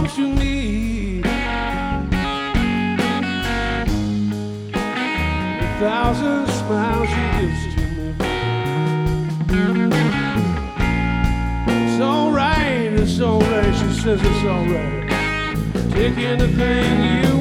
belong to me. A thousand smiles she gives to me. It's alright, she says it's alright. Take anything you